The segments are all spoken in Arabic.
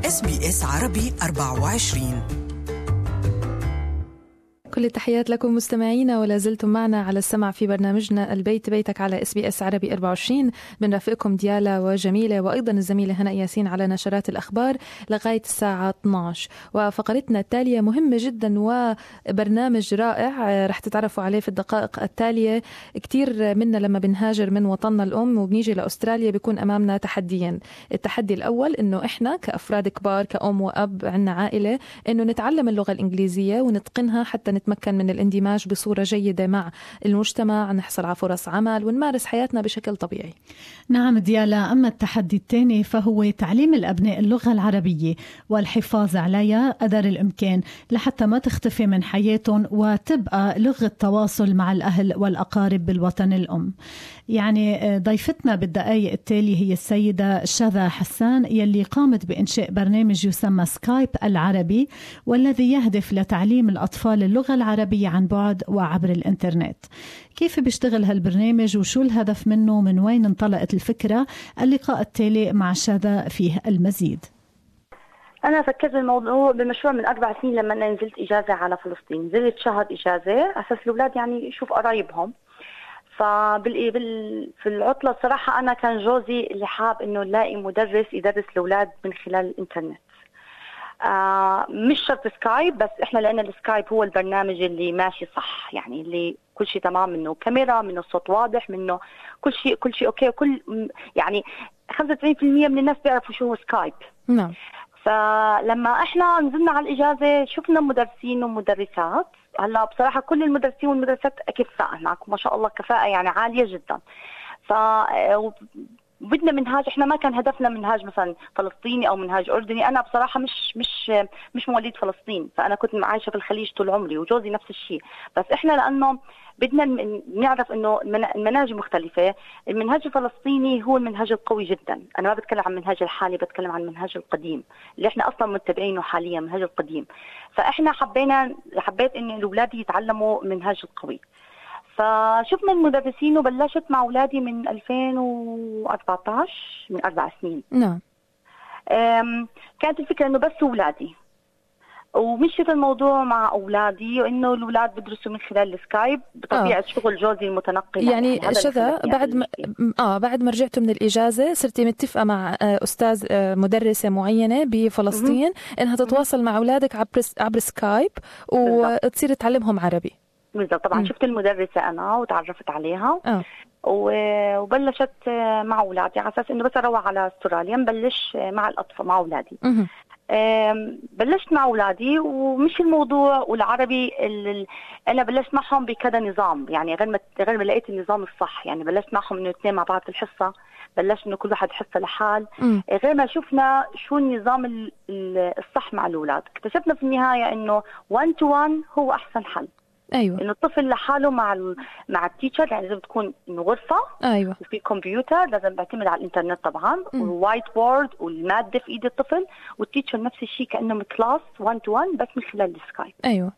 SBS عربي 24. كل التحيات لكم مستمعينا، ولا زلتم معنا على السمع في برنامجنا البيت بيتك على SBS عربي 24. بنرافقكم ديالا وجميلة وأيضا الزميلة هنا ياسين على نشرات الأخبار لغاية الساعة 12. وفقرتنا التالية مهمة جدا وبرنامج رائع رح تتعرفوا عليه في الدقائق التالية. كتير منا لما بنهاجر من وطننا الأم وبنيجي لأستراليا بيكون أمامنا تحديين. التحدي الأول إنه إحنا كأفراد كبار كأم وأب عنا عائلة إنه نتعلم اللغة الإنجليزية ونتقنها حتى نتمكن من الاندماج بصورة جيدة مع المجتمع، نحصل على فرص عمل ونمارس حياتنا بشكل طبيعي. نعم ديالا، أما التحدي الثاني فهو تعليم الأبناء اللغة العربية والحفاظ عليها قدر الإمكان لحتى ما تختفي من حياتهم وتبقى لغة تواصل مع الأهل والأقارب بالوطن الأم. يعني ضيفتنا بالدقائق التالية هي السيدة شذا حسان يلي قامت بإنشاء برنامج يسمى سكايب العربي، والذي يهدف لتعليم الأطفال اللغة العربية عن بعد وعبر الإنترنت. كيف بيشتغل هالبرنامج وشو الهدف منه؟ من وين انطلقت الفكرة؟ اللقاء التالي مع شذا فيه المزيد. أنا فكرت بالمشروع من 4 سنين لما أنا نزلت إجازة على فلسطين. نزلت شهر إجازة أساس الأولاد يعني يشوف قرايبهم. في العطلة صراحة أنا كان جوزي اللي حاب إنه نلاقي مدرس يدرس الأولاد من خلال الإنترنت. مش شرط سكايب، بس إحنا لقينا السكايب هو البرنامج اللي ماشي صح، يعني اللي كل شيء تمام، منه كاميرا، منه صوت واضح، منه كل شيء أوكي، وكل يعني 95% من الناس بيعرفوا شو هو سكايب. نعم. فلما إحنا نزلنا على الإجازة شفنا مدرسين ومدرسات. هلا بصراحة كل المدرسين والمدرسات أكفاء هناك ما شاء الله، كفاءة يعني عالية جدا. بدنا منهاج، احنا ما كان هدفنا منهاج مثلا فلسطيني او منهاج اردني. انا بصراحه مش مواليد فلسطين، فانا كنت عايشه في الخليج طول عمري، وجوزي نفس الشيء. بس احنا لانه بدنا نعرف انه المناهج مختلفه. المنهاج الفلسطيني هو المنهاج القوي جدا. انا ما بتكلم عن المنهاج الحالي، بتكلم عن المنهاج القديم اللي احنا اصلا متبعينه حاليا، المنهاج القديم. فاحنا حبيت ان الاولاد يتعلموا المنهاج القوي. فشفنا المدرسين وبلشت مع أولادي من 2014، من 4 سنين. نعم. كانت الفكرة إنه بس أولادي، ومشيت الموضوع مع أولادي وإنه الأولاد بدرسوا من خلال السكايب بطبيعة شغل جوزي المتنقل. يعني شذا بعد ما رجعتوا من الإجازة صرتي متفقة مع أستاذ مدرسة معينة بفلسطين إنها تتواصل مع أولادك عبر سكايب وتصير تعلمهم عربي. بالضبط. طبعا شفت المدرسة أنا وتعرفت عليها. وبلشت مع أولادي على أساس إنه بس أروح على أستراليا نبلش مع الأطفال مع أولادي. بلشت مع أولادي ومش الموضوع والعربي أنا بلشت معهم بكذا نظام، يعني غير ما لقيت النظام الصح. يعني بلشت معهم إنه 2 مع بعض في الحصة، بلشت إنه كل واحد حصة لحال، غير ما شفنا شو النظام الصح مع الأولاد. اكتشفنا في النهاية إنه 1 to 1 هو أحسن حل. أيوة. إنه الطفل لحاله مع التيتشر، يعني لازم تكون إنه غرفة. أيوة. وفي كمبيوتر، لازم بعتمد على الإنترنت طبعا، والوايت بورد والمادة في إيد الطفل، والتيتشر نفس الشيء كأنه كلاس 1 to 1 بس من خلال السكايب. أيوة.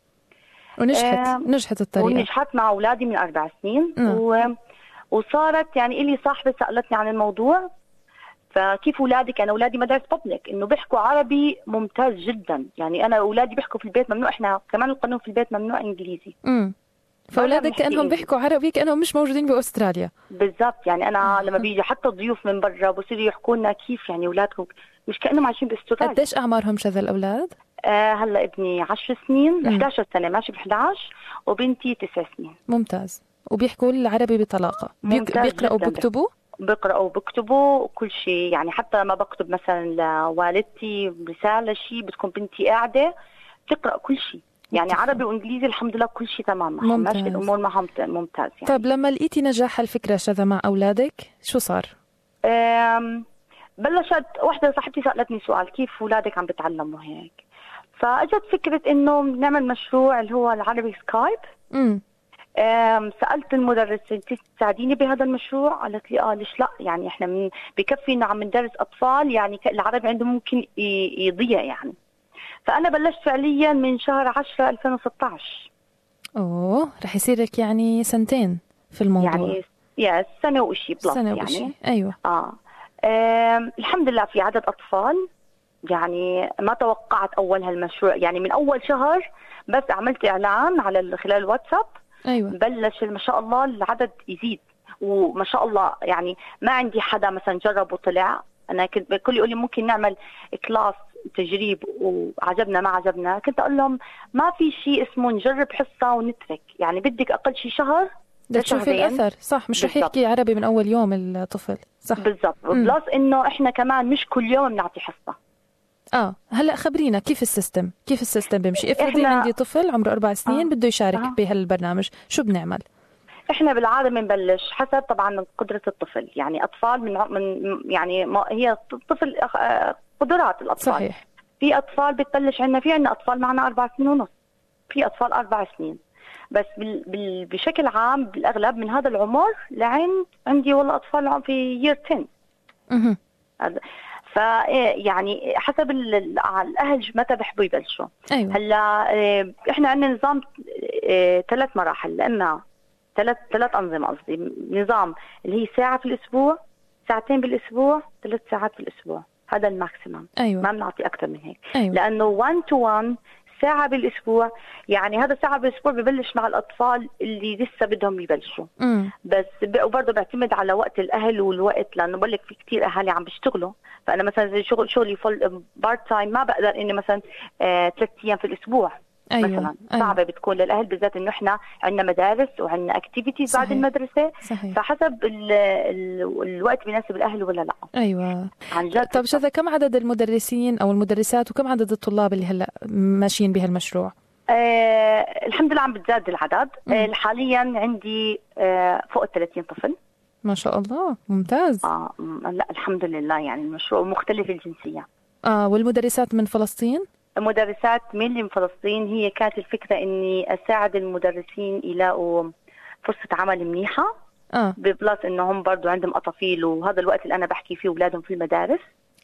ونجحت الطريقة. ونجحت مع أولادي من 4 سنين. وصارت يعني إلي صاحبة سألتني عن الموضوع، فكيف أولادك؟ أنا أولادي مدارس بابليك، إنه بيحكوا عربي ممتاز جدا. يعني أنا أولادي بيحكوا في البيت ممنوع، إحنا كمان القانون في البيت ممنوع إنجليزي. فأولادك كأنهم بيحكوا عربي كأنهم مش موجودين بأستراليا. بالضبط. يعني أنا لما بيجي حتى ضيوف من برا بصيروا يحكوا لنا كيف يعني أولادكم مش كأنهم عايشين بأستراليا. قديش أعمارهم شذا الأولاد؟ هلا ابني 10 سنين، 11 سنة ماشي ب11، وبنتي 9 سنين. ممتاز. وبيحكوا العربي بطلاقة؟ بيقرأوا وبيكتبوا؟ بقرأوا وبكتبوا كل شيء. يعني حتى ما بكتب مثلا لوالدتي رسالة شيء، بتكون بنتي قاعدة تقرأ كل شيء. يعني عربي وإنجليزي الحمد لله كل شيء تمام، ماشي الأمور معهم ممتاز. يعني طب لما لقيتي نجاح الفكرة شذا مع أولادك شو صار؟ بلشت واحدة صاحبتي سألتني سؤال، كيف أولادك عم بتعلموا هيك؟ فأجت فكرة إنه نعمل مشروع اللي هو العربي سكايب. سألت المدرسة انت تساعديني بهذا المشروع؟ قالت لي ليش لا، يعني احنا بكفي انه عم ندرس اطفال، يعني العربي عنده ممكن يضيع يعني. فانا بلشت فعليا من شهر 10 2016. رح يصير لك يعني 2 سنين في الموضوع. يعني سنة وشي بلس سنة يعني. وشي. ايوه. الحمد لله في عدد اطفال يعني ما توقعت أول هالمشروع، يعني من أول شهر بس عملت إعلان على خلال الواتساب. أيوة. بلش ما شاء الله العدد يزيد، وما شاء الله يعني ما عندي حدا مثلا جرب وطلع. أنا كنت الكل يقول لي ممكن نعمل كلاس تجريب وعجبنا ما عجبنا، كنت أقول لهم ما في شيء اسمه نجرب حصة ونترك، يعني بدك أقل شيء شهر تشوفي الأثر. صح، مش رح يحكي عربي من أول يوم الطفل. صح بالضبط. بلس إنه إحنا كمان مش كل يوم بنعطي حصة. هلا خبرينا كيف السيستم بيمشي. افرضي عندي طفل عمره 4 سنين بده يشارك بهالبرنامج، شو بنعمل؟ احنا بالعاده بنبلش حسب طبعا قدره الطفل، يعني اطفال من يعني ما هي طفل قدرات الاطفال. صحيح. في اطفال بتبلش عندنا، في عندنا اطفال معنا 4 سنين ونص، في اطفال 4 سنين، بس بشكل عام بالاغلب من هذا العمر عندي والله اطفال في يير 10. فيعني حسب الاهل متى بيحبوا يبلشوا. أيوة. هلا احنا عندنا نظام 3 مراحل، اما 3 انظمه قصدي. نظام اللي هي ساعه في الاسبوع، ساعتين بالاسبوع، 3 ساعات في الاسبوع، هذا الماكسيمم. أيوة. ما بنعطي اكثر من هيك. أيوة. لانه 1 to 1 ساعه بالاسبوع، يعني هذا ساعه بالاسبوع ببلش مع الاطفال اللي لسه بدهم يبلشوا. بس وبرضه بيعتمد على وقت الاهل والوقت، لانه بقول لك في كثير اهالي عم بيشتغلوا، فانا مثلا زي شغلي فول بارت تايم ما بقدر اني مثلا 3 ايام في الاسبوع. أيوة. مثلا صعبه بتكون للاهل، بالذات انه احنا عندنا مدارس وعندنا اكتيفيتيز بعد المدرسه. صحيح. فحسب الوقت بيناسب الاهل ولا لا. ايوه عن جد. طب شذا كم عدد المدرسين او المدرسات وكم عدد الطلاب اللي هلا ماشيين بهالمشروع؟ الحمد لله عم بتزاد العدد. حاليا عندي فوق 30 طفل. ما شاء الله، ممتاز. لا الحمد لله، يعني المشروع مختلف الجنسيه. والمدرسات من فلسطين؟ مدرسات من فلسطين. هي كانت الفكرة إني أساعد المدرسين يلاقوا فرصة عمل منيحة. ببلاس إنهم برضو عندهم أطفال، وهذا الوقت اللي أنا بحكي فيه أولادهم في المدارس.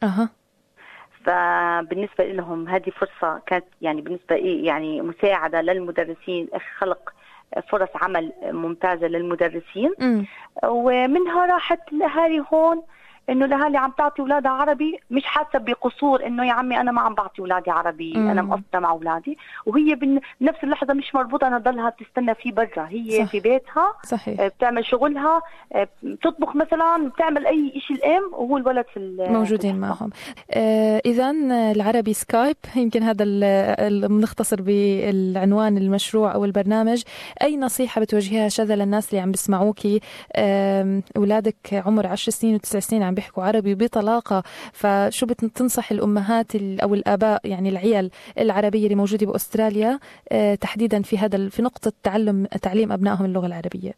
فبالنسبة لهم هذه فرصة كانت يعني بالنسبة يعني مساعدة للمدرسين، خلق فرص عمل ممتازة للمدرسين. ومنها راحت الأهالي هون انه الاهالي عم تعطي اولادها عربي، مش حاسه بقصور انه يا عمي انا ما عم بعطي اولادي عربي. انا مقصره مع اولادي، وهي بنفس اللحظه مش مربوطه انها تضلها تستنى في برا. هي صح. في بيتها. صحيح. بتعمل شغلها، بتطبخ مثلا، بتعمل اي شيء الام، وهو الولد في موجودين معهم. اذا العربي سكايب، يمكن هذا بنختصر بالعنوان المشروع او البرنامج. اي نصيحه بتوجهها شذا للناس اللي عم بيسمعوكي؟ اولادك عمر 10 سنين و9 سنين عم بيحكوا عربي بطلاقة، فشو بتنصح الأمهات أو الآباء، يعني العيال العربية اللي موجودة بأستراليا تحديدا في نقطة تعليم أبنائهم اللغة العربية؟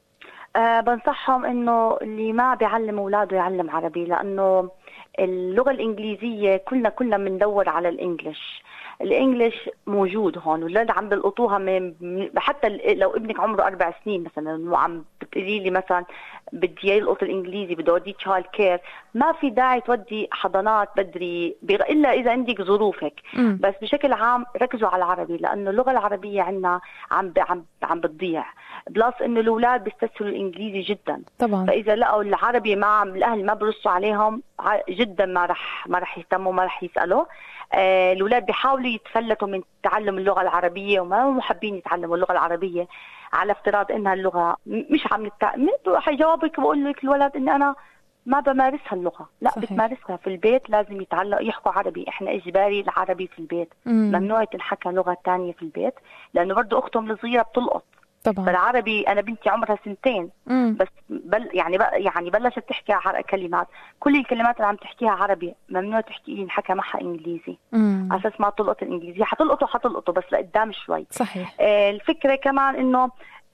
بنصحهم إنه اللي ما بيعلم أولاده يعلم عربي، لأنه اللغة الإنجليزية كلنا بندور على الإنجليش موجود هون، والولاد عم بيلقطوها حتى لو ابنك عمره 4 سنين مثلا وعم بتقولي لي مثلا بدي يلقط الإنجليزي، بدي أوديه تشايلد كير، ما في داعي تودي حضانات بدري إلا إذا عندك ظروفك. بس بشكل عام ركزوا على العربي، لأنه اللغة العربية عندنا عم بتضيع. بلاس إنه الأولاد بيستسهلوا الإنجليزي جدا طبعا. فإذا لقوا العربي الأهل ما برصوا عليهم جدا ما رح يهتموا، ما رح يسألوا. الأولاد بيحاولوا يتفلتوا من تعلم اللغة العربية وما محبين يتعلموا اللغة العربية، على افتراض إنها اللغة مش عم حيجاوبك بقول لك الولد إن أنا ما بمارسها اللغة. لا صحيح. بتمارسها في البيت، لازم يحكوا عربي. إحنا إجباري العربي في البيت، ممنوع تنحكى لغة تانية في البيت، لأنه برضو أختهم الصغيرة بتلقط طبعا. فالعربي أنا بنتي عمرها 2 بس يعني بلشت تحكي كلمات، كل الكلمات اللي عم تحكيها عربي، ممنوع تحكي نحكى معها إنجليزي على أساس ما تلقط الإنجليزي. حتلقطوا بس لقدام شوي. صحيح. الفكرة كمان إنه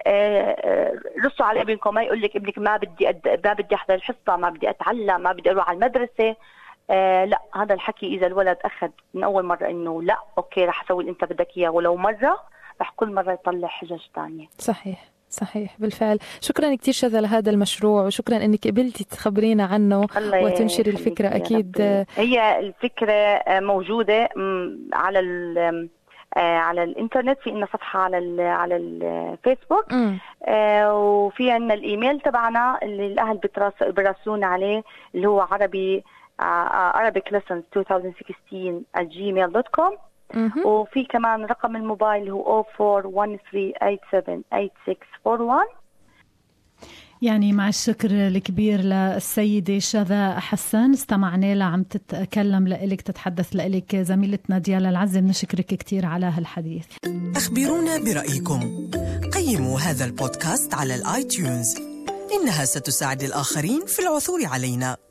رصوا على ابنكم، ما يقول لك ابنك ما بدي أحضر الحصة، ما بدي أتعلم، ما بدي أروح على المدرسة. لا، هذا الحكي إذا الولد أخذ من أول مرة إنه لا أوكي رح أسوي اللي أنت بدك إياه، ولو مرة رح كل مرة يطلع حجج تانية. صحيح بالفعل. شكرا كتير شذا لهذا المشروع، وشكرا انك قبلتي تخبرينا عنه وتنشري الفكرة. اكيد هي الفكرة موجودة على الانترنت، في لنا صفحة على الفيسبوك، وفي عنا الايميل تبعنا اللي الاهل براسلونا عليه، اللي هو عربي arabiclessons2016@gmail.com. وفي كمان رقم الموبايل هو 0413878641. يعني مع الشكر الكبير للسيدة شذا حسن، استمعنا لها عم تتكلم لإلك، تتحدث لإلك زميلتنا ديالا العزة. بنشكرك كتير على هالحديث. أخبرونا برأيكم، قيموا هذا البودكاست على الآيتيونز، إنها ستساعد الآخرين في العثور علينا.